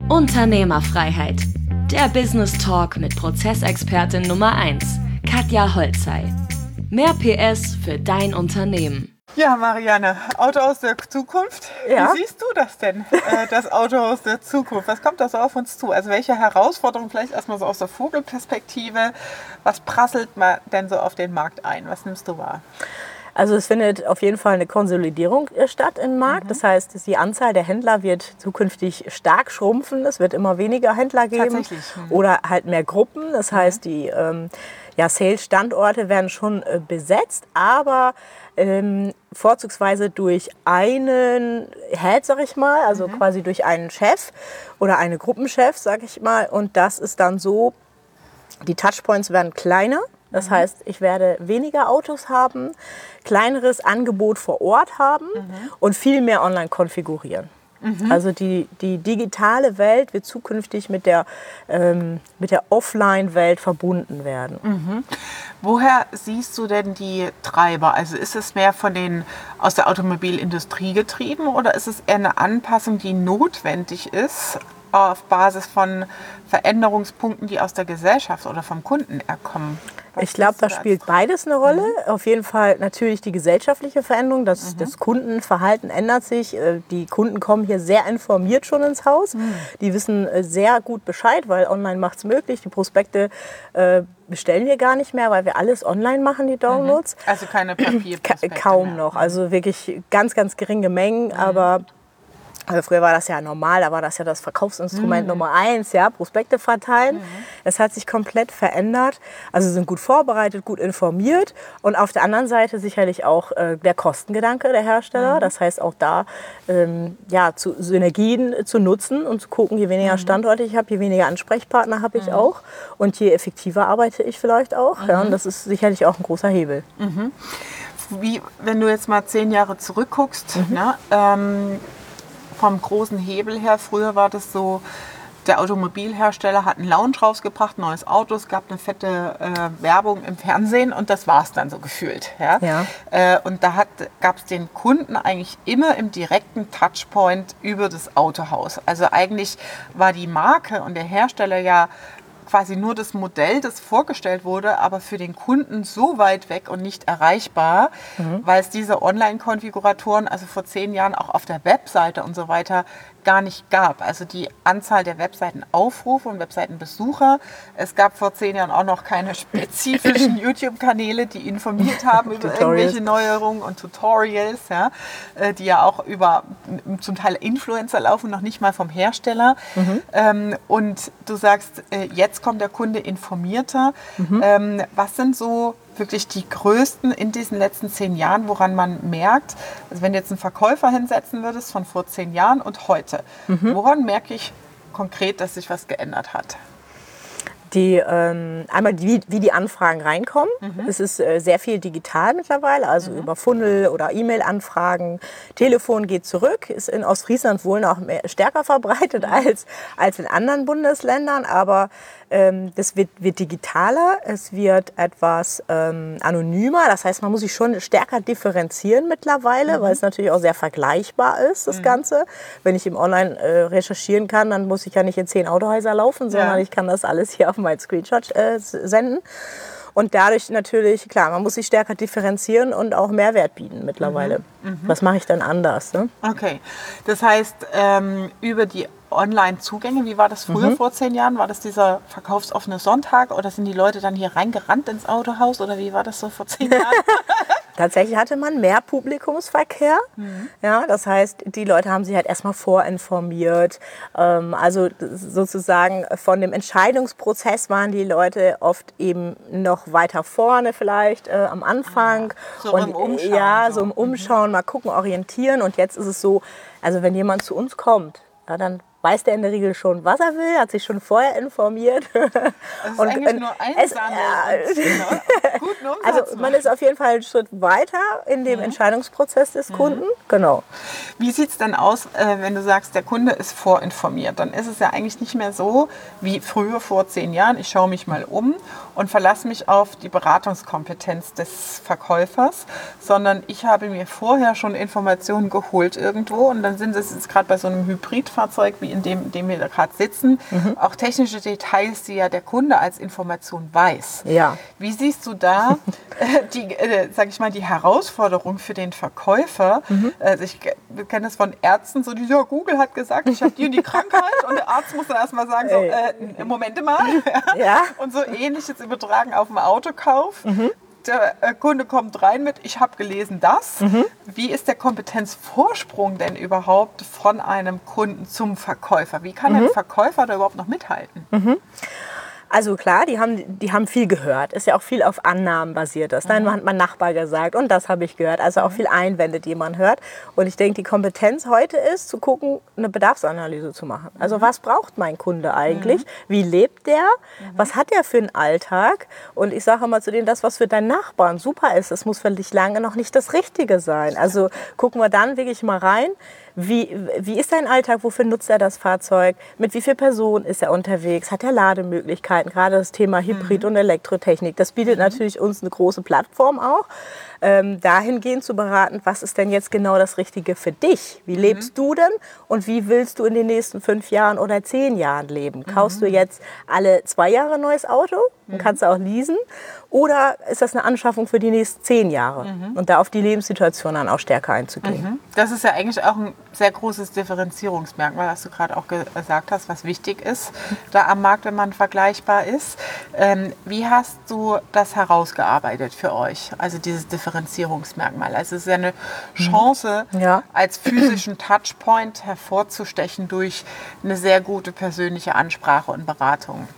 Unternehmerfreiheit. Der Business Talk mit Prozessexpertin Nummer 1, Katja Holzey. Mehr PS für dein Unternehmen. Ja, Marianne, Auto aus der Zukunft. Ja. Wie siehst du das denn, das Auto aus der Zukunft? Was kommt da so auf uns zu? Also welche Herausforderungen, vielleicht erstmal so aus der Vogelperspektive, was prasselt man denn so auf den Markt ein? Was nimmst du wahr? Also es findet auf jeden Fall eine Konsolidierung statt im Markt. Das heißt, die Anzahl der Händler wird zukünftig stark schrumpfen. Es wird immer weniger Händler geben. Tatsächlich. Oder halt mehr Gruppen. Das heißt, die Sales-Standorte werden schon besetzt, aber vorzugsweise durch einen Head, sag ich mal, also quasi durch einen Chef oder eine Gruppenchef, sag ich mal. Und das ist dann so, die Touchpoints werden kleiner. Das heißt, ich werde weniger Autos haben, kleineres Angebot vor Ort haben und viel mehr online konfigurieren. Also die digitale Welt wird zukünftig mit der Offline-Welt verbunden werden. Woher siehst du denn die Treiber? Also ist es mehr aus der Automobilindustrie getrieben oder ist es eher eine Anpassung, die notwendig ist auf Basis von Veränderungspunkten, die aus der Gesellschaft oder vom Kunden kommen? Ich glaube, da spielt beides eine Rolle. Auf jeden Fall natürlich die gesellschaftliche Veränderung. Das Kundenverhalten ändert sich. Die Kunden kommen hier sehr informiert schon ins Haus. Die wissen sehr gut Bescheid, weil online macht es möglich. Die Prospekte bestellen wir gar nicht mehr, weil wir alles online machen, die Downloads. Also keine Papierprospekte Kaum mehr. noch. Also wirklich ganz, ganz geringe Mengen. Aber früher war das ja normal, da war das ja das Verkaufsinstrument Nummer 1, ja, Prospekte verteilen. Es hat sich komplett verändert. Also sind gut vorbereitet, gut informiert. Und auf der anderen Seite sicherlich auch der Kostengedanke der Hersteller. Das heißt auch da Synergien zu nutzen und zu gucken, je weniger Standorte ich habe, je weniger Ansprechpartner habe ich auch. Und je effektiver arbeite ich vielleicht auch. Ja, und das ist sicherlich auch ein großer Hebel. Wie, wenn du jetzt mal 10 Jahre zurückguckst, vom großen Hebel her, früher war das so, der Automobilhersteller hat einen Lounge rausgebracht, neues Auto, es gab eine fette Werbung im Fernsehen und das war es dann so gefühlt. Ja? Und da gab es den Kunden eigentlich immer im direkten Touchpoint über das Autohaus. Also eigentlich war die Marke und der Hersteller ja quasi nur das Modell, das vorgestellt wurde, aber für den Kunden so weit weg und nicht erreichbar, weil es diese Online-Konfiguratoren, also vor 10 Jahren auch auf der Webseite und so weiter, gar nicht gab. Also die Anzahl der Webseitenaufrufe und Webseitenbesucher. Es gab vor 10 Jahren auch noch keine spezifischen YouTube-Kanäle, die informiert haben über irgendwelche Neuerungen und Tutorials, ja, die ja auch über zum Teil Influencer laufen, noch nicht mal vom Hersteller. Und du sagst, jetzt kommt der Kunde informierter. Was sind so wirklich die größten in diesen letzten 10 Jahren, woran man merkt, also wenn du jetzt einen Verkäufer hinsetzen würdest von vor 10 Jahren und heute, woran merke ich konkret, dass sich was geändert hat? Einmal wie die Anfragen reinkommen. Es ist sehr viel digital mittlerweile, also über Funnel oder E-Mail-Anfragen. Telefon geht zurück, ist in Ostfriesland wohl noch stärker verbreitet als in anderen Bundesländern, aber das wird digitaler, es wird etwas anonymer, das heißt, man muss sich schon stärker differenzieren mittlerweile, weil es natürlich auch sehr vergleichbar ist, das Ganze. Wenn ich im Online recherchieren kann, dann muss ich ja nicht in 10 Autohäuser laufen, sondern ich kann das alles hier auf meinen Screenshot senden. Und dadurch natürlich, klar, man muss sich stärker differenzieren und auch Mehrwert bieten mittlerweile. Was mache ich dann anders? Ne? Okay, das heißt, über die Online-Zugänge, wie war das früher vor 10 Jahren? War das dieser verkaufsoffene Sonntag oder sind die Leute dann hier reingerannt ins Autohaus oder wie war das so vor 10 Jahren? Tatsächlich hatte man mehr Publikumsverkehr. Ja, das heißt, die Leute haben sich halt erstmal vorinformiert. Also sozusagen von dem Entscheidungsprozess waren die Leute oft eben noch weiter vorne vielleicht am Anfang. So im Umschauen. Ja, so im Umschauen, mal gucken, orientieren. Und jetzt ist es so, also wenn jemand zu uns kommt, ja, dann weiß der in der Regel schon, was er will, hat sich schon vorher informiert. Das ist eigentlich nur einsammeln und guten Umsatz Also man ist auf jeden Fall einen Schritt weiter in dem Entscheidungsprozess des Kunden. Genau. Wie sieht es denn aus, wenn du sagst, der Kunde ist vorinformiert? Dann ist es ja eigentlich nicht mehr so wie früher vor 10 Jahren. Ich schaue mich mal um und verlasse mich auf die Beratungskompetenz des Verkäufers, sondern ich habe mir vorher schon Informationen geholt irgendwo und dann sind es jetzt gerade bei so einem Hybridfahrzeug wie in dem wir gerade sitzen, auch technische Details, die ja der Kunde als Information weiß. Ja. Wie siehst du da die Herausforderung für den Verkäufer? Also ich kenne das von Ärzten, so ja, Google hat gesagt, ich habe die und die Krankheit und der Arzt muss dann erstmal sagen, so, Moment mal. Ja. Und so ähnliches übertragen auf den Autokauf. Der Kunde kommt rein mit, ich habe gelesen das. Wie ist der Kompetenzvorsprung denn überhaupt von einem Kunden zum Verkäufer? Wie kann ein Verkäufer da überhaupt noch mithalten? Also klar, die haben viel gehört. Ist ja auch viel auf Annahmen basiert. Nein, hat mein Nachbar gesagt und das habe ich gehört. Also auch viel Einwände, die man hört. Und ich denke, die Kompetenz heute ist, zu gucken, eine Bedarfsanalyse zu machen. Also was braucht mein Kunde eigentlich? Wie lebt der? Was hat er für einen Alltag? Und ich sage immer zu denen, das, was für deinen Nachbarn super ist, das muss für dich lange noch nicht das Richtige sein. Also gucken wir dann wirklich mal rein. Wie ist sein Alltag? Wofür nutzt er das Fahrzeug? Mit wie vielen Personen ist er unterwegs? Hat er Lademöglichkeiten? Gerade das Thema Hybrid- und Elektrotechnik. Das bietet natürlich uns eine große Plattform auch. Dahingehend zu beraten, was ist denn jetzt genau das Richtige für dich? Wie lebst du denn und wie willst du in den nächsten 5 Jahren oder 10 Jahren leben? Kaufst du jetzt alle 2 Jahre ein neues Auto und kannst du auch leasen? Oder ist das eine Anschaffung für die nächsten 10 Jahre? Und da auf die Lebenssituation dann auch stärker einzugehen. Das ist ja eigentlich auch ein sehr großes Differenzierungsmerkmal, was du gerade auch gesagt hast, was wichtig ist, da am Markt, wenn man vergleichbar ist. Wie hast du das herausgearbeitet für euch? Also dieses Differenzierungsmerkmal. Also es ist ja eine Chance, als physischen Touchpoint hervorzustechen durch eine sehr gute persönliche Ansprache und Beratung.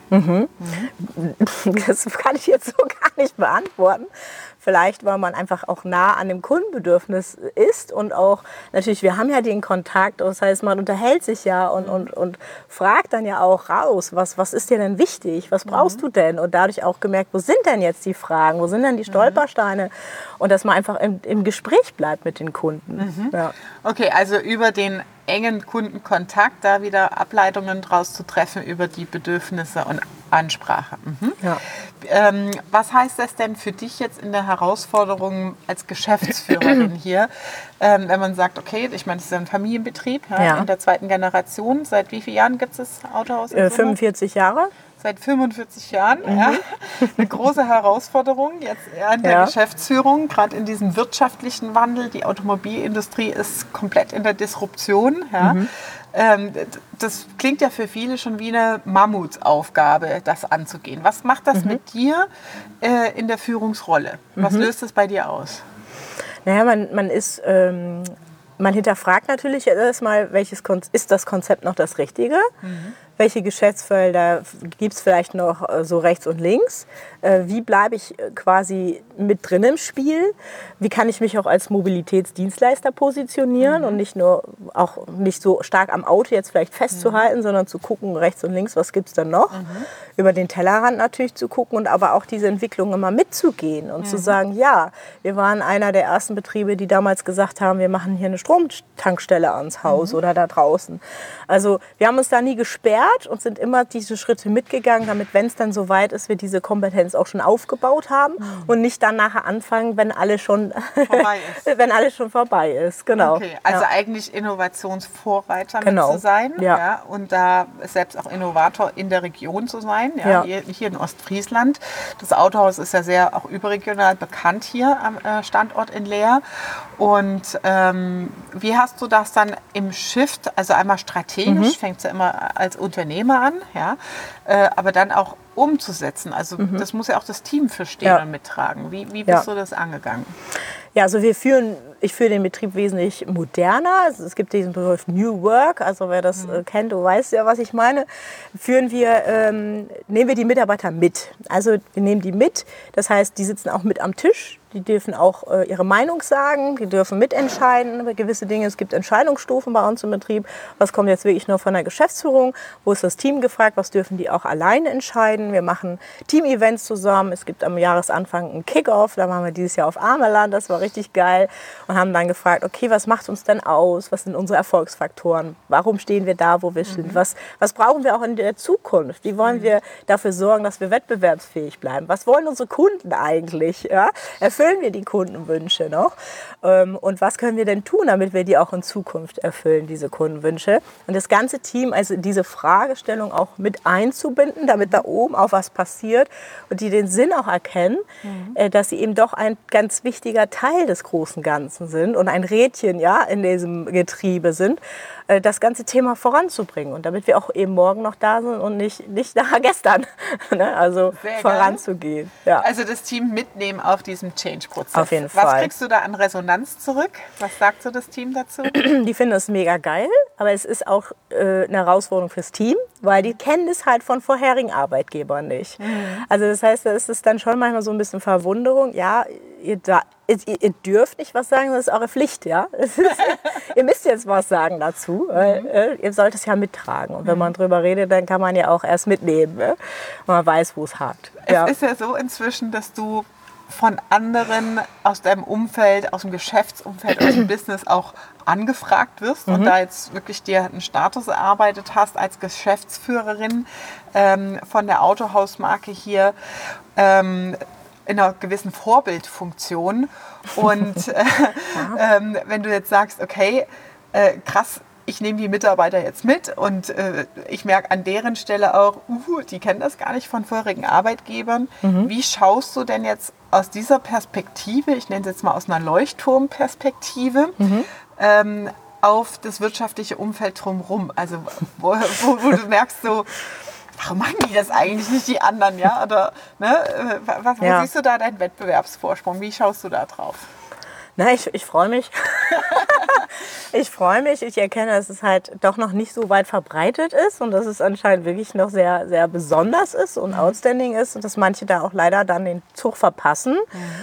Das kann ich jetzt so gar nicht beantworten. Vielleicht, weil man einfach auch nah an dem Kundenbedürfnis ist und auch, natürlich, wir haben ja den Kontakt, das heißt, man unterhält sich ja und fragt dann ja auch raus, was ist dir denn wichtig, was brauchst du denn? Und dadurch auch gemerkt, wo sind denn jetzt die Fragen, wo sind denn die Stolpersteine? Und dass man einfach im Gespräch bleibt mit den Kunden. Ja. Okay, also über den engen Kundenkontakt da wieder Ableitungen draus zu treffen über die Bedürfnisse und Ansprache. Ja. Was heißt das denn für dich jetzt in der Herausforderung als Geschäftsführerin hier, wenn man sagt, okay, ich meine, das ist ein Familienbetrieb in der 2. Generation. Seit wie vielen Jahren gibt es das Autohaus? 45 Jahre. Seit 45 Jahren. Eine große Herausforderung jetzt in der Geschäftsführung, gerade in diesem wirtschaftlichen Wandel. Die Automobilindustrie ist komplett in der Disruption. Das klingt ja für viele schon wie eine Mammutaufgabe, das anzugehen. Was macht das mit dir in der Führungsrolle? Was löst das bei dir aus? Naja, man hinterfragt natürlich erstmal, ist das Konzept noch das Richtige? Welche Geschäftsfelder gibt es vielleicht noch so rechts und links? Wie bleibe ich quasi mit drin im Spiel? Wie kann ich mich auch als Mobilitätsdienstleister positionieren und nicht so stark am Auto jetzt vielleicht festzuhalten, sondern zu gucken rechts und links, was gibt es denn noch? Über den Tellerrand natürlich zu gucken und aber auch diese Entwicklung immer mitzugehen und zu sagen, ja, wir waren einer der ersten Betriebe, die damals gesagt haben, wir machen hier eine Stromtankstelle ans Haus oder da draußen. Also wir haben uns da nie gesperrt und sind immer diese Schritte mitgegangen, damit, wenn es dann soweit ist, wir diese Kompetenz auch schon aufgebaut haben und nicht dann nachher anfangen, wenn alles schon vorbei ist. Genau. Okay, also eigentlich Innovationsvorreiter mit zu sein und da selbst auch Innovator in der Region zu sein, hier in Ostfriesland. Das Autohaus ist ja sehr auch überregional bekannt hier am Standort in Leer. Und wie hast du das dann im Shift, also einmal strategisch, fängt es ja immer als Unternehmer an, aber dann auch umzusetzen? Also das muss ja auch das Team verstehen und mittragen. Wie bist du das angegangen? Ja, also ich führe den Betrieb wesentlich moderner. Also es gibt diesen Begriff New Work, also wer das kennt, du weißt ja, was ich meine. Nehmen wir die Mitarbeiter mit. Also wir nehmen die mit, das heißt, die sitzen auch mit am Tisch. Die dürfen auch ihre Meinung sagen, die dürfen mitentscheiden über gewisse Dinge. Es gibt Entscheidungsstufen bei uns im Betrieb. Was kommt jetzt wirklich nur von der Geschäftsführung? Wo ist das Team gefragt? Was dürfen die auch alleine entscheiden? Wir machen Team-Events zusammen. Es gibt am Jahresanfang einen Kick-Off. Da waren wir dieses Jahr auf Ameland. Das war richtig geil. Und haben dann gefragt, okay, was macht uns denn aus? Was sind unsere Erfolgsfaktoren? Warum stehen wir da, wo wir sind? Was brauchen wir auch in der Zukunft? Wie wollen wir dafür sorgen, dass wir wettbewerbsfähig bleiben? Was wollen unsere Kunden eigentlich? Ja? Erfüllen erfüllen wir die Kundenwünsche noch? Und was können wir denn tun, damit wir die auch in Zukunft erfüllen, diese Kundenwünsche? Und das ganze Team, also diese Fragestellung auch mit einzubinden, damit da oben auch was passiert und die den Sinn auch erkennen, dass sie eben doch ein ganz wichtiger Teil des großen Ganzen sind und ein Rädchen, ja, in diesem Getriebe sind, das ganze Thema voranzubringen. Und damit wir auch eben morgen noch da sind und nicht nach gestern, ne? Also sehr voranzugehen. Ja. Also das Team mitnehmen auf diesem Change-Prozess. Auf jeden Fall. Was kriegst du da an Resonanz zurück? Was sagt so das Team dazu? Die finden es mega geil, aber es ist auch eine Herausforderung fürs Team, weil die kennen es halt von vorherigen Arbeitgebern nicht. Also das heißt, da ist es dann schon manchmal so ein bisschen Verwunderung. Ja, ihr dürft nicht was sagen, das ist eure Pflicht, ja. Ihr müsst jetzt was sagen dazu, weil ihr sollt es ja mittragen. Und wenn man drüber redet, dann kann man ja auch erst mitnehmen, ne? Und man weiß, wo es hakt. Es ist ja so inzwischen, dass du von anderen aus deinem Umfeld, aus dem Geschäftsumfeld, aus dem Business auch angefragt wirst und da jetzt wirklich dir einen Status erarbeitet hast als Geschäftsführerin von der Autohausmarke hier. In einer gewissen Vorbildfunktion. Und wenn du jetzt sagst, okay, krass, ich nehme die Mitarbeiter jetzt mit und ich merke an deren Stelle auch, die kennen das gar nicht von vorherigen Arbeitgebern. Wie schaust du denn jetzt aus dieser Perspektive, ich nenne es jetzt mal aus einer Leuchtturmperspektive, auf das wirtschaftliche Umfeld drumherum? Also wo du merkst so, warum machen die das eigentlich nicht die anderen? Ja? Oder, ne? Wo siehst du da deinen Wettbewerbsvorsprung? Wie schaust du da drauf? Na, ich freue mich. Ich freue mich. Ich erkenne, dass es halt doch noch nicht so weit verbreitet ist und dass es anscheinend wirklich noch sehr, sehr besonders ist und outstanding ist und dass manche da auch leider dann den Zug verpassen.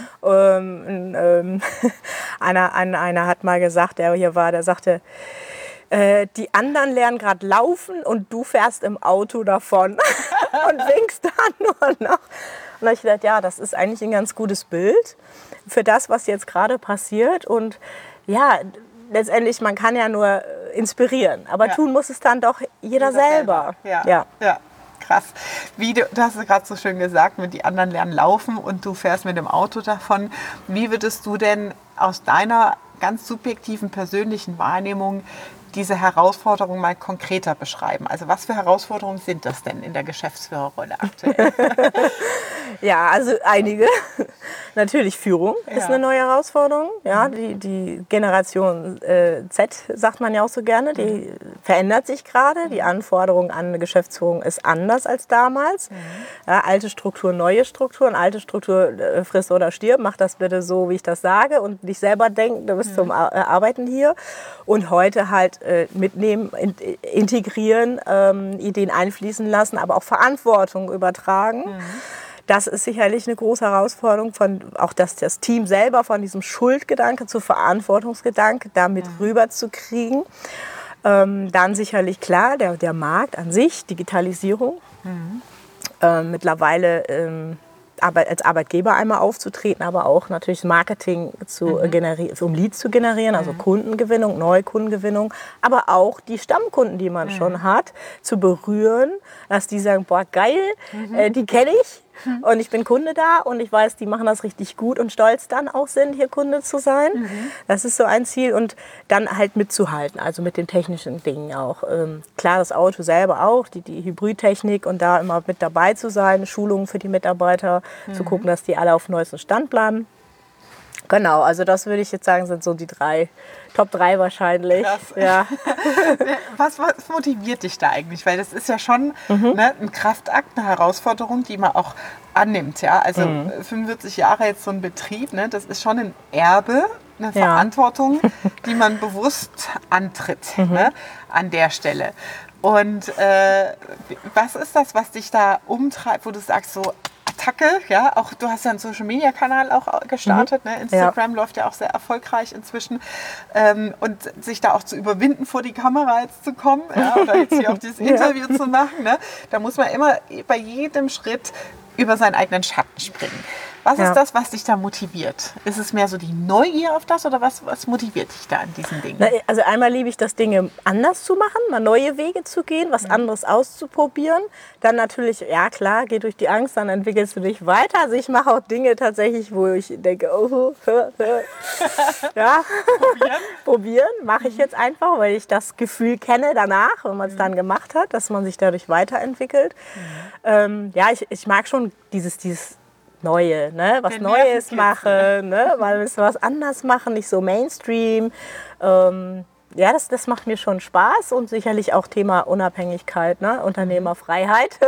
Einer hat mal gesagt, der hier war, der sagte, die anderen lernen gerade laufen und du fährst im Auto davon und winkst dann nur noch. Und da habe ich gedacht, ja, das ist eigentlich ein ganz gutes Bild für das, was jetzt gerade passiert. Und ja, letztendlich, man kann ja nur inspirieren, aber tun muss es dann doch jeder selber. Ja. Krass. Du hast es gerade so schön gesagt, die anderen lernen laufen und du fährst mit dem Auto davon. Wie würdest du denn aus deiner ganz subjektiven persönlichen Wahrnehmung diese Herausforderung mal konkreter beschreiben? Also was für Herausforderungen sind das denn in der Geschäftsführerrolle aktuell? Ja, also einige. Natürlich Führung ist eine neue Herausforderung. Ja, die Generation Z, sagt man ja auch so gerne, die verändert sich gerade. Die Anforderung an eine Geschäftsführung ist anders als damals. Ja, alte Struktur, neue Strukturen. Alte Struktur, friss oder stirb, mach das bitte so, wie ich das sage und nicht selber denken, du bist zum Arbeiten hier. Und heute halt mitnehmen, integrieren, Ideen einfließen lassen, aber auch Verantwortung übertragen. Das ist sicherlich eine große Herausforderung, auch das Team selber von diesem Schuldgedanke zu Verantwortungsgedanke damit rüberzukriegen. Dann sicherlich klar, der Markt an sich, Digitalisierung. Mittlerweile als Arbeitgeber einmal aufzutreten, aber auch natürlich Marketing um Leads zu generieren, also Kundengewinnung, Neukundengewinnung, aber auch die Stammkunden, die man schon hat, zu berühren, dass die sagen, boah, geil, die kenne ich. Und ich bin Kunde da und ich weiß, die machen das richtig gut und stolz dann auch sind, hier Kunde zu sein. Das ist so ein Ziel und dann halt mitzuhalten, also mit den technischen Dingen auch. Klar, das Auto selber auch, die Hybridtechnik und da immer mit dabei zu sein, Schulungen für die Mitarbeiter, zu gucken, dass die alle auf dem neuesten Stand bleiben. Genau, also das würde ich jetzt sagen, sind so die Top 3 wahrscheinlich. Krass. Ja. Was motiviert dich da eigentlich? Weil das ist ja schon ein Kraftakt, eine Herausforderung, die man auch annimmt. Ja? Also 45 Jahre jetzt so ein Betrieb, ne? Das ist schon ein Erbe, eine Verantwortung, die man bewusst antritt an der Stelle. Und was ist das, was dich da umtreibt, wo du sagst, so Attacke, ja, auch du hast ja einen Social-Media-Kanal auch gestartet, ne? Instagram läuft ja auch sehr erfolgreich inzwischen und sich da auch zu überwinden, vor die Kamera jetzt zu kommen, oder jetzt hier auch dieses Interview zu machen, ne? Da muss man immer bei jedem Schritt über seinen eigenen Schatten springen. Was ist das, was dich da motiviert? Ist es mehr so die Neugier auf das oder was motiviert dich da an diesen Dingen? Also einmal liebe ich das, Dinge anders zu machen, mal neue Wege zu gehen, was anderes auszuprobieren. Dann natürlich, ja klar, geh durch die Angst, dann entwickelst du dich weiter. Also ich mache auch Dinge tatsächlich, wo ich denke, ja, probieren mache ich jetzt einfach, weil ich das Gefühl kenne danach, wenn man es dann gemacht hat, dass man sich dadurch weiterentwickelt. Ja, ich mag schon dieses Neue, ne? Was Neues machen, ne? Mal ein bisschen was anders machen, nicht so Mainstream. Ja, das macht mir schon Spaß und sicherlich auch Thema Unabhängigkeit, ne? Unternehmerfreiheit.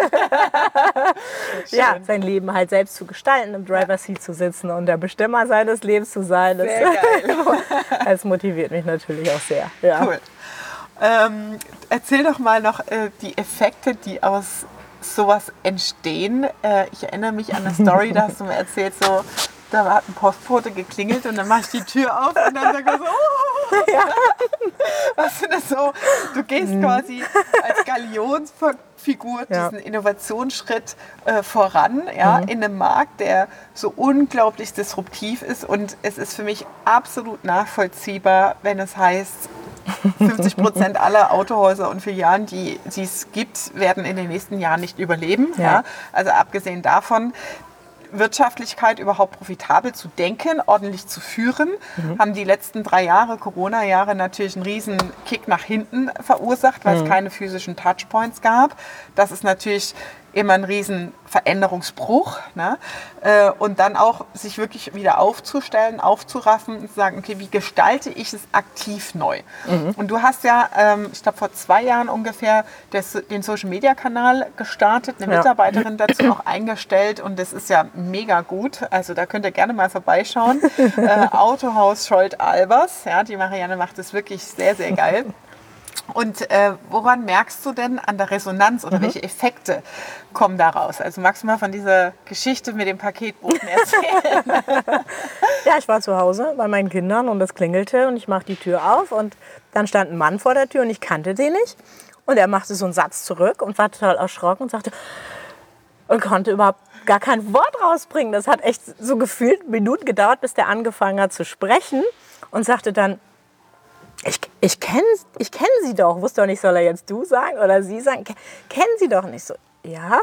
Ja, sein Leben halt selbst zu gestalten, im Driver's Seat zu sitzen und der Bestimmer seines Lebens zu sein. Sehr geil. Das motiviert mich natürlich auch sehr. Ja. Cool. Erzähl doch mal noch die Effekte, die aus sowas entstehen. Ich erinnere mich an eine Story, da hast du mir erzählt, so, da hat ein Postbote geklingelt und dann mache ich die Tür auf und dann sag ich so, oh. Ja. Was ist das so? Du gehst quasi als Galionsfigur diesen Innovationsschritt voran, in einem Markt, der so unglaublich disruptiv ist, und es ist für mich absolut nachvollziehbar, wenn es heißt, 50% aller Autohäuser und Filialen, die es gibt, werden in den nächsten Jahren nicht überleben. Ja. Also abgesehen davon, Wirtschaftlichkeit überhaupt profitabel zu denken, ordentlich zu führen, haben die letzten 3 Jahre, Corona-Jahre, natürlich einen riesen Kick nach hinten verursacht, weil es keine physischen Touchpoints gab. Das ist natürlich immer ein riesen Veränderungsbruch, ne? Und dann auch sich wirklich wieder aufzustellen, aufzuraffen und zu sagen, okay, wie gestalte ich es aktiv neu? Und du hast ja, ich glaube vor 2 Jahren ungefähr, den Social-Media-Kanal gestartet, eine Mitarbeiterin dazu auch eingestellt, und das ist ja mega gut, also da könnt ihr gerne mal vorbeischauen. Autohaus Scholz-Albers, ja, die Marianne macht das wirklich sehr, sehr geil. Und woran merkst du denn an der Resonanz oder welche Effekte kommen daraus? Also magst du mal von dieser Geschichte mit dem Paketboten erzählen? Ja, ich war zu Hause bei meinen Kindern und es klingelte und ich mache die Tür auf und dann stand ein Mann vor der Tür und ich kannte den nicht. Und er machte so einen Satz zurück und war total erschrocken und sagte, und konnte überhaupt gar kein Wort rausbringen. Das hat echt so gefühlt Minuten gedauert, bis der angefangen hat zu sprechen und sagte dann, ich kenn Sie doch. Wusste doch nicht, soll er jetzt du sagen oder sie sagen? Kennen Sie doch nicht. So, ja?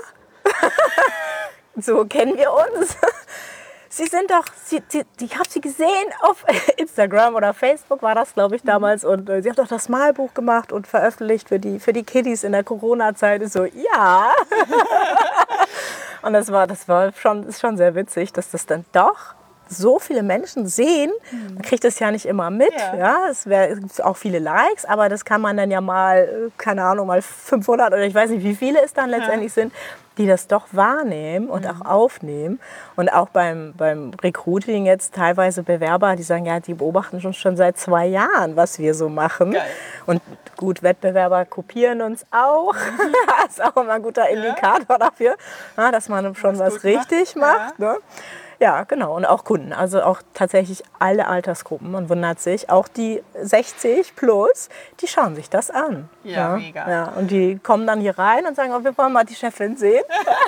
So kennen wir uns. Sie sind doch, ich habe Sie gesehen auf Instagram oder Facebook war das, glaube ich, damals. Und Sie haben doch das Malbuch gemacht und veröffentlicht für die Kiddies in der Corona-Zeit. Ist so, ja. Und das ist schon sehr witzig, dass das dann doch so viele Menschen sehen. Man kriegt das ja nicht immer mit. Ja. Es gibt auch viele Likes, aber das kann man dann ja mal, keine Ahnung, mal 500 oder ich weiß nicht, wie viele es dann letztendlich sind, die das doch wahrnehmen und auch aufnehmen. Und auch beim Recruiting jetzt teilweise Bewerber, die sagen, ja, die beobachten schon seit 2 Jahren, was wir so machen. Geil. Und gut, Wettbewerber kopieren uns auch. Das ist auch immer ein guter Indikator dafür, dass man schon was richtig macht. Ne? Ja, genau. Und auch Kunden, also auch tatsächlich alle Altersgruppen. Man wundert sich, auch die 60 plus, die schauen sich das an. Ja, mega. Ja, und die kommen dann hier rein und sagen, oh, wir wollen mal die Chefin sehen.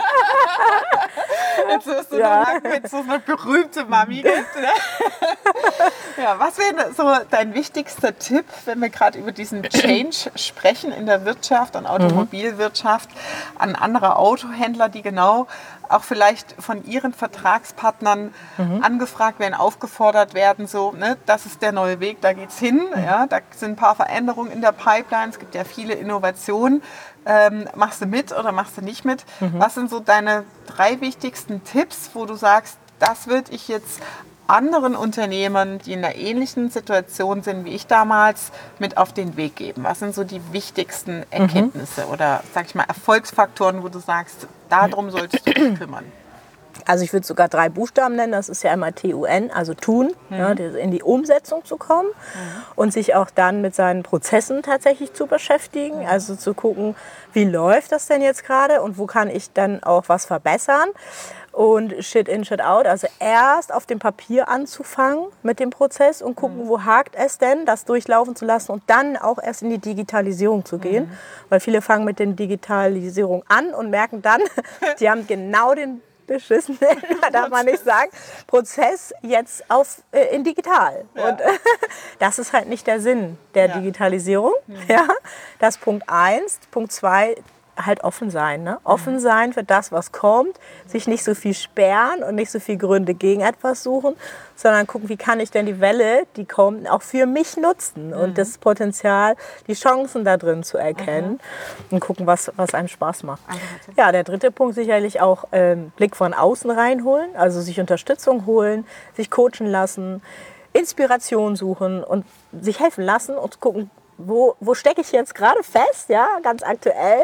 Jetzt wirst du noch mit so einer berühmten Mami. Ne? Ja, was wäre so dein wichtigster Tipp, wenn wir gerade über diesen Change sprechen in der Wirtschaft und Automobilwirtschaft, an andere Autohändler, die genau auch vielleicht von ihren Vertragspartnern angefragt werden, aufgefordert werden, so, ne, das ist der neue Weg, da geht's hin. Ja, da sind ein paar Veränderungen in der Pipeline, es gibt ja viele Innovationen. Machst du mit oder machst du nicht mit? Was sind so deine 3 wichtigsten Tipps, wo du sagst, das würde ich jetzt anderen Unternehmern, die in einer ähnlichen Situation sind wie ich damals, mit auf den Weg geben? Was sind so die wichtigsten Erkenntnisse oder, sag ich mal, Erfolgsfaktoren, wo du sagst, darum solltest du dich kümmern? Also ich würde sogar 3 Buchstaben nennen. Das ist ja einmal TUN, also tun, in die Umsetzung zu kommen und sich auch dann mit seinen Prozessen tatsächlich zu beschäftigen. Also zu gucken, wie läuft das denn jetzt gerade und wo kann ich dann auch was verbessern. Und Shit in, Shit out, also erst auf dem Papier anzufangen mit dem Prozess und gucken, wo hakt es denn, das durchlaufen zu lassen und dann auch erst in die Digitalisierung zu gehen. Weil viele fangen mit der Digitalisierung an und merken dann, die haben genau den beschissen nennen, darf man nicht sagen, Prozess jetzt in digital. Ja. Und das ist halt nicht der Sinn der Digitalisierung. Ja. Das ist Punkt 1. Punkt 2, halt offen sein. Ne? Offen sein für das, was kommt, sich nicht so viel sperren und nicht so viel Gründe gegen etwas suchen, sondern gucken, wie kann ich denn die Welle, die kommt, auch für mich nutzen und das Potenzial, die Chancen da drin zu erkennen und gucken, was einem Spaß macht. Ja, der dritte Punkt sicherlich auch Blick von außen reinholen, also sich Unterstützung holen, sich coachen lassen, Inspiration suchen und sich helfen lassen und gucken, wo stecke ich jetzt gerade fest, ja, ganz aktuell.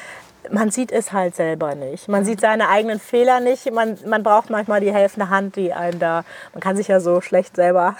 Man sieht es halt selber nicht. Man sieht seine eigenen Fehler nicht. Man braucht manchmal die helfende Hand, die einen da... Man kann sich ja so schlecht selber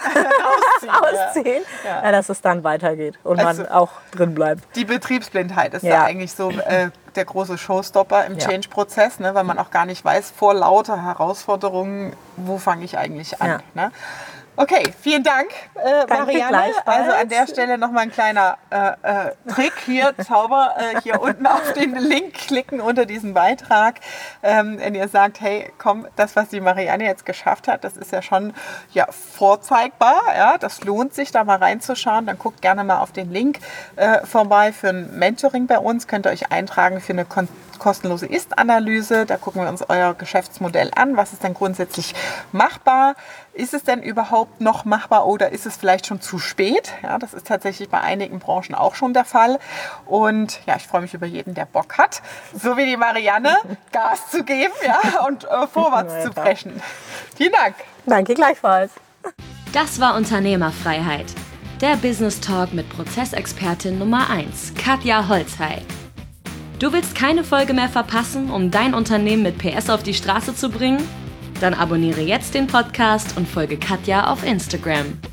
ausziehen, dass es dann weitergeht und also man auch drin bleibt. Die Betriebsblindheit ist da eigentlich so der große Showstopper im Change-Prozess, ne, weil man auch gar nicht weiß, vor lauter Herausforderungen, wo fange ich eigentlich an. Ne? Okay, vielen Dank, Marianne. Also an der Stelle nochmal ein kleiner Trick hier, Zauber, hier unten auf den Link klicken unter diesem Beitrag. Wenn ihr sagt, hey, komm, das, was die Marianne jetzt geschafft hat, das ist ja schon vorzeigbar. Ja, das lohnt sich, da mal reinzuschauen. Dann guckt gerne mal auf den Link vorbei für ein Mentoring bei uns. Könnt ihr euch eintragen für eine kostenlose Ist-Analyse. Da gucken wir uns euer Geschäftsmodell an. Was ist denn grundsätzlich machbar? Ist es denn überhaupt noch machbar oder ist es vielleicht schon zu spät? Ja, das ist tatsächlich bei einigen Branchen auch schon der Fall. Und ja, ich freue mich über jeden, der Bock hat, so wie die Marianne, Gas zu geben und vorwärts zu preschen. Vielen Dank. Danke gleichfalls. Das war Unternehmerfreiheit. Der Business Talk mit Prozessexpertin Nummer 1, Katja Holzhey. Du willst keine Folge mehr verpassen, um dein Unternehmen mit PS auf die Straße zu bringen? Dann abonniere jetzt den Podcast und folge Katja auf Instagram.